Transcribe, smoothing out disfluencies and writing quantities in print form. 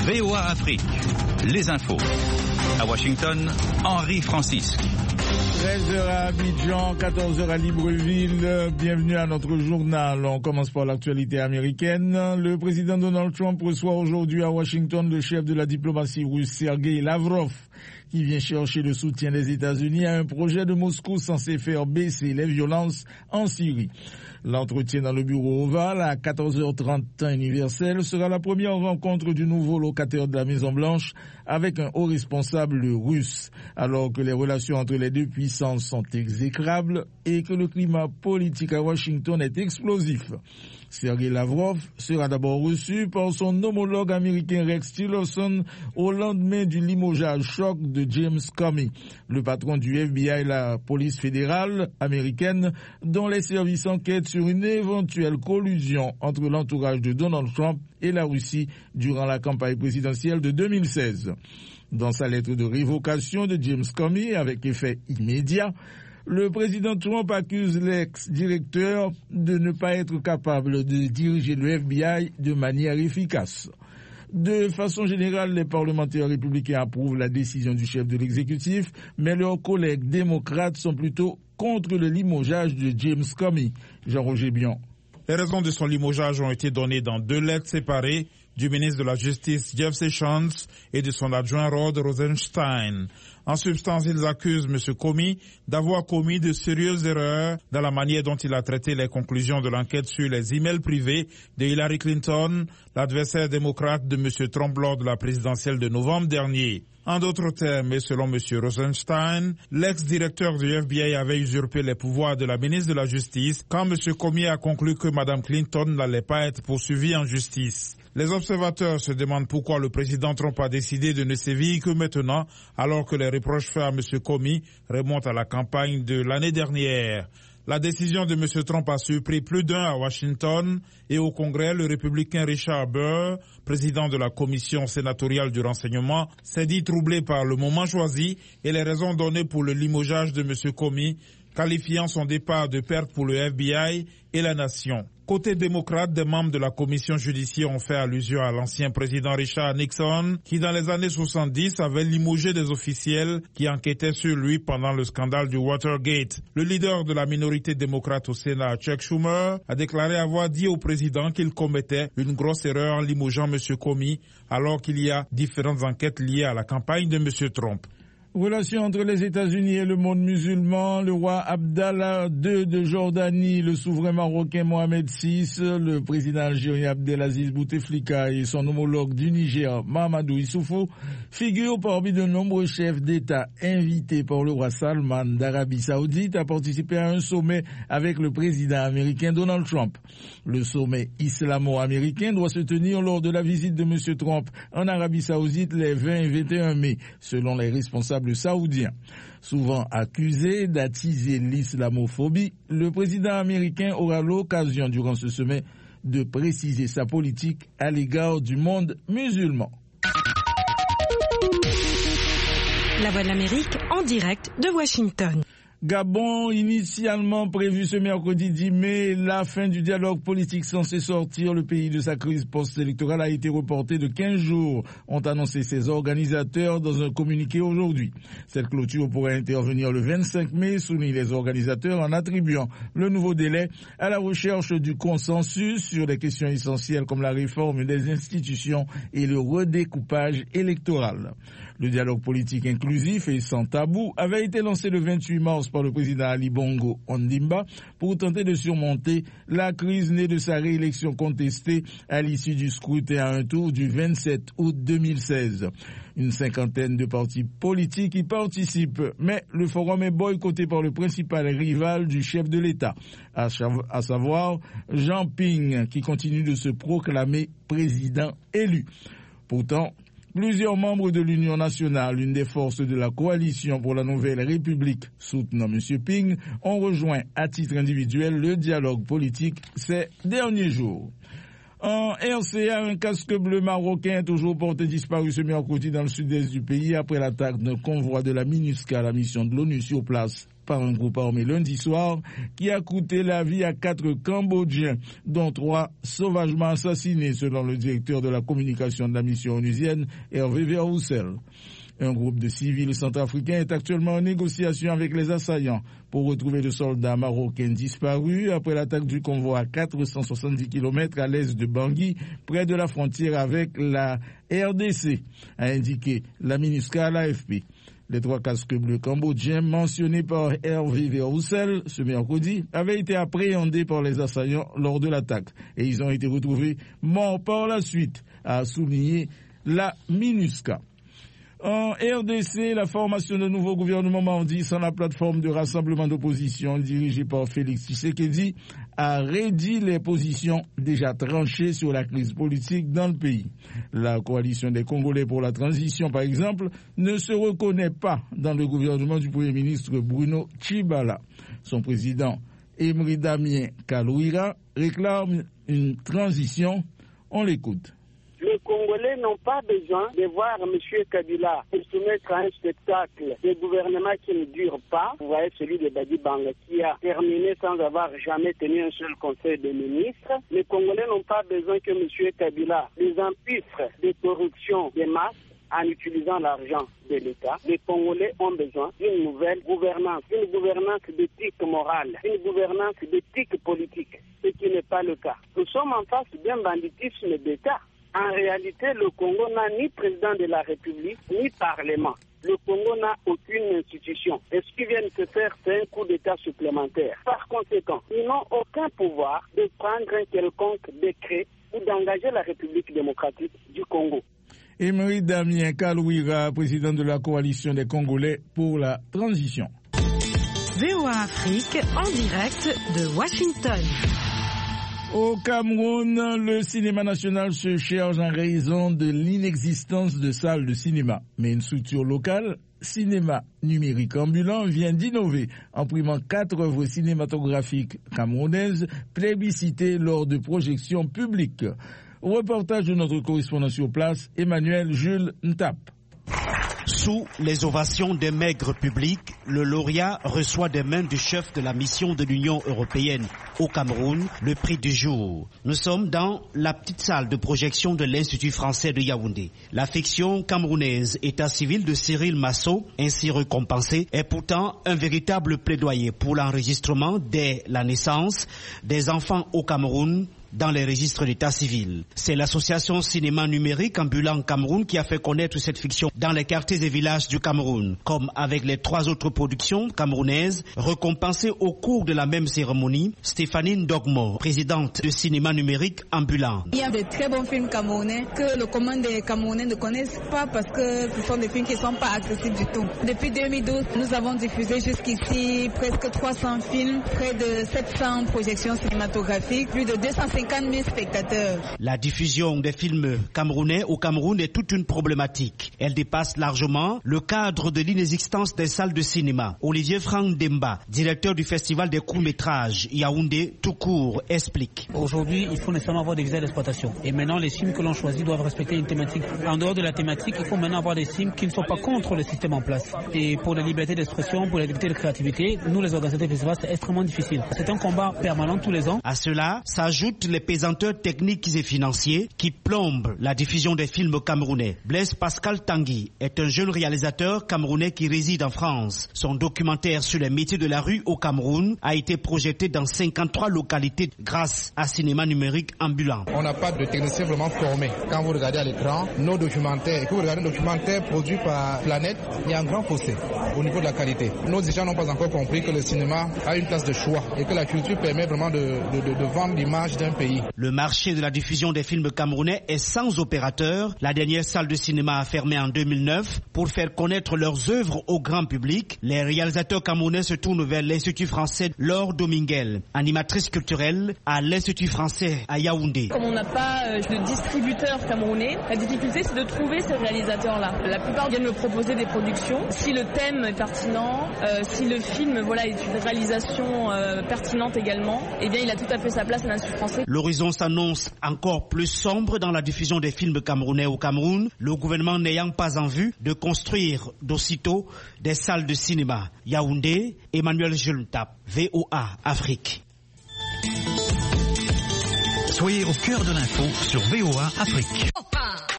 VOA Afrique, les infos. À Washington, Henri Francisque. 13h à Abidjan, 14h à Libreville. Bienvenue à notre journal. On commence par l'actualité américaine. Le président Donald Trump reçoit aujourd'hui à Washington le chef de la diplomatie russe, Sergei Lavrov, qui vient chercher le soutien des États-Unis à un projet de Moscou censé faire baisser les violences en Syrie. L'entretien dans le bureau ovale à 14h30 temps universel sera la première rencontre du nouveau locataire de la Maison-Blanche avec un haut responsable russe, alors que les relations entre les deux puissances sont exécrables et que le climat politique à Washington est explosif. Sergei Lavrov sera d'abord reçu par son homologue américain Rex Tillerson au lendemain du limogeage choc de James Comey, le patron du FBI et la police fédérale américaine, dont les services enquêtent sur une éventuelle collusion entre l'entourage de Donald Trump et la Russie durant la campagne présidentielle de 2016. Dans sa lettre de révocation de James Comey avec effet immédiat, le président Trump accuse l'ex-directeur de ne pas être capable de diriger le FBI de manière efficace. De façon générale, les parlementaires républicains approuvent la décision du chef de l'exécutif, mais leurs collègues démocrates sont plutôt contre le limogeage de James Comey. Jean-Roger Bion. Les raisons de son limogeage ont été données dans deux lettres séparées du ministre de la Justice Jeff Sessions et de son adjoint Rod Rosenstein. En substance, ils accusent M. Comey d'avoir commis de sérieuses erreurs dans la manière dont il a traité les conclusions de l'enquête sur les emails privés de Hillary Clinton, l'adversaire démocrate de M. Trump lors de la présidentielle de novembre dernier. En d'autres termes, et selon M. Rosenstein, l'ex-directeur du FBI avait usurpé les pouvoirs de la ministre de la Justice quand M. Comey a conclu que Mme Clinton n'allait pas être poursuivie en justice. Les observateurs se demandent pourquoi le président Trump a décidé de ne sévir que maintenant, alors que les reproches faits à M. Comey remontent à la campagne de l'année dernière. La décision de M. Trump a surpris plus d'un à Washington et au Congrès, le républicain Richard Burr, président de la commission sénatoriale du renseignement, s'est dit troublé par le moment choisi et les raisons données pour le limogeage de M. Comey, qualifiant son départ de perte pour le FBI et la nation. Côté démocrate, des membres de la commission judiciaire ont fait allusion à l'ancien président Richard Nixon, qui dans les années 70 avait limogé des officiels qui enquêtaient sur lui pendant le scandale du Watergate. Le leader de la minorité démocrate au Sénat, Chuck Schumer, a déclaré avoir dit au président qu'il commettait une grosse erreur en limogeant M. Comey, alors qu'il y a différentes enquêtes liées à la campagne de M. Trump. Relations entre les États-Unis et le monde musulman, le roi Abdallah II de Jordanie, le souverain marocain Mohamed VI, le président algérien Abdelaziz Bouteflika et son homologue du Niger, Mahamadou Issoufou, figurent parmi de nombreux chefs d'État invités par le roi Salman d'Arabie Saoudite à participer à un sommet avec le président américain Donald Trump. Le sommet islamo-américain doit se tenir lors de la visite de M. Trump en Arabie Saoudite les 20 et 21 mai, selon les responsables saoudien. Souvent accusé d'attiser l'islamophobie, le président américain aura l'occasion durant ce sommet de préciser sa politique à l'égard du monde musulman. La Voix de l'Amérique en direct de Washington. Gabon, initialement prévu ce mercredi 10 mai, la fin du dialogue politique censé sortir le pays de sa crise post-électorale a été reportée de 15 jours, ont annoncé ses organisateurs dans un communiqué aujourd'hui. Cette clôture pourrait intervenir le 25 mai, soulignent les organisateurs en attribuant le nouveau délai à la recherche du consensus sur des questions essentielles comme la réforme des institutions et le redécoupage électoral. Le dialogue politique inclusif et sans tabou avait été lancé le 28 mars par le président Ali Bongo Ondimba pour tenter de surmonter la crise née de sa réélection contestée à l'issue du scrutin à un tour du 27 août 2016. Une cinquantaine de partis politiques y participent, mais le forum est boycotté par le principal rival du chef de l'État, à savoir Jean Ping, qui continue de se proclamer président élu. Pourtant, plusieurs membres de l'Union nationale, une des forces de la coalition pour la nouvelle République soutenant M. Ping, ont rejoint à titre individuel le dialogue politique ces derniers jours. En RCA, un casque bleu marocain toujours porté disparu ce mercredi dans le sud-est du pays après l'attaque d'un convoi de la MINUSCA, la mission de l'ONU sur place, par un groupe armé lundi soir qui a coûté la vie à 4 Cambodgiens, dont 3 sauvagement assassinés selon le directeur de la communication de la mission onusienne, Hervé Verhoussel. Un groupe de civils centrafricains est actuellement en négociation avec les assaillants pour retrouver le soldat marocain disparu après l'attaque du convoi à 470 km à l'est de Bangui, près de la frontière avec la RDC, a indiqué la MINUSCA à l'AFP. Les 3 casques bleus cambodgiens mentionnés par Hervé Verhoussel ce mercredi avaient été appréhendés par les assaillants lors de l'attaque et ils ont été retrouvés morts par la suite, a souligné la MINUSCA. En RDC, la formation d'un nouveau gouvernement mardi sans la plateforme de rassemblement d'opposition dirigée par Félix Tshisekedi a réduit les positions déjà tranchées sur la crise politique dans le pays. La coalition des Congolais pour la transition, par exemple, ne se reconnaît pas dans le gouvernement du Premier ministre Bruno Tshibala. Son président, Emery Damien Kalouira, réclame une transition. On l'écoute. Les Congolais n'ont pas besoin de voir M. Kabila se soumettre à un spectacle de gouvernement qui ne dure pas. Vous voyez celui de Badi Banga qui a terminé sans avoir jamais tenu un seul conseil de ministres. Les Congolais n'ont pas besoin que M. Kabila les empiffre de corruption des masses en utilisant l'argent de l'État. Les Congolais ont besoin d'une nouvelle gouvernance, une gouvernance d'éthique morale, une gouvernance d'éthique politique, ce qui n'est pas le cas. Nous sommes en face d'un banditisme d'État. En réalité, le Congo n'a ni président de la République, ni parlement. Le Congo n'a aucune institution. Et ce qui vient de se faire, c'est un coup d'État supplémentaire. Par conséquent, ils n'ont aucun pouvoir de prendre un quelconque décret ou d'engager la République démocratique du Congo. Emery Damien Kalouira, président de la coalition des Congolais pour la transition. VOA Afrique, en direct de Washington. Au Cameroun, le cinéma national se cherche en raison de l'inexistence de salles de cinéma. Mais une structure locale, Cinéma Numérique Ambulant, vient d'innover en primant 4 œuvres cinématographiques camerounaises plébiscitées lors de projections publiques. Reportage de notre correspondant sur place, Emmanuel Jules Ntap. Sous les ovations des maigres publics, le lauréat reçoit des mains du chef de la mission de l'Union européenne au Cameroun le prix du jour. Nous sommes dans la petite salle de projection de l'Institut français de Yaoundé. La fiction camerounaise État civil de Cyril Massot, ainsi récompensée, est pourtant un véritable plaidoyer pour l'enregistrement dès la naissance des enfants au Cameroun dans les registres d'état civil. C'est l'association Cinéma Numérique Ambulant Cameroun qui a fait connaître cette fiction dans les quartiers et villages du Cameroun, comme avec les 3 autres productions camerounaises récompensées au cours de la même cérémonie. Stéphanie Ndogmo, présidente de Cinéma Numérique Ambulant. Il y a de très bons films camerounais que le commun des Camerounais ne connaissent pas parce que ce sont des films qui ne sont pas accessibles du tout. Depuis 2012, nous avons diffusé jusqu'ici presque 300 films, près de 700 projections cinématographiques, plus de 250 000 spectateurs. La diffusion des films camerounais au Cameroun est toute une problématique. Elle dépasse largement le cadre de l'inexistence des salles de cinéma. Olivier Franck Demba, directeur du festival des courts-métrages Yaoundé tout court, explique. Aujourd'hui, il faut nécessairement avoir des visas d'exploitation. Et maintenant, les films que l'on choisit doivent respecter une thématique. En dehors de la thématique, il faut maintenant avoir des films qui ne sont pas contre le système en place. Et pour la liberté d'expression, pour la liberté de créativité, nous les organisateurs des festivals, c'est extrêmement difficile. C'est un combat permanent tous les ans. À cela s'ajoutent les pesanteurs techniques et financiers qui plombent la diffusion des films camerounais. Blaise Pascal Tanguy est un jeune réalisateur camerounais qui réside en France. Son documentaire sur les métiers de la rue au Cameroun a été projeté dans 53 localités grâce à Cinéma Numérique Ambulant. On n'a pas de techniciens vraiment formés. Quand vous regardez à l'écran nos documentaires et que vous regardez un documentaire produit par Planète, il y a un grand fossé au niveau de la qualité. Nos dirigeants n'ont pas encore compris que le cinéma a une place de choix et que la culture permet vraiment de vendre l'image d'un pays. Le marché de la diffusion des films camerounais est sans opérateur. La dernière salle de cinéma a fermé en 2009 pour faire connaître leurs œuvres au grand public. Les réalisateurs camerounais se tournent vers l'Institut français Laure Dominguel, animatrice culturelle à l'Institut français à Yaoundé. Comme on n'a pas de distributeurs camerounais, la difficulté c'est de trouver ces réalisateurs-là. La plupart viennent me proposer des productions. Si le thème est pertinent, si le film est une réalisation pertinente également, eh bien il a tout à fait sa place à l'Institut français. L'horizon s'annonce encore plus sombre dans la diffusion des films camerounais au Cameroun, le gouvernement n'ayant pas en vue de construire d'aussitôt des salles de cinéma. Yaoundé, Emmanuel Jultap, VOA Afrique. Soyez au cœur de l'info sur VOA Afrique.